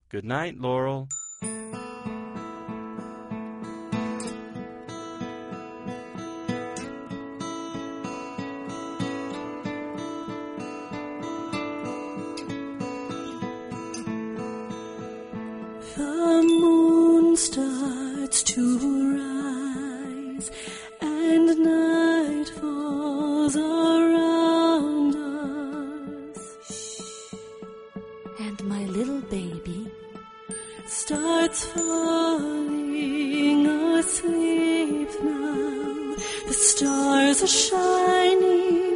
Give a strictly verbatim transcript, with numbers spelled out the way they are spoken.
Good night, Laurel. The moon starts to rise, and night falls around us. And my little baby starts falling asleep now. The stars are shining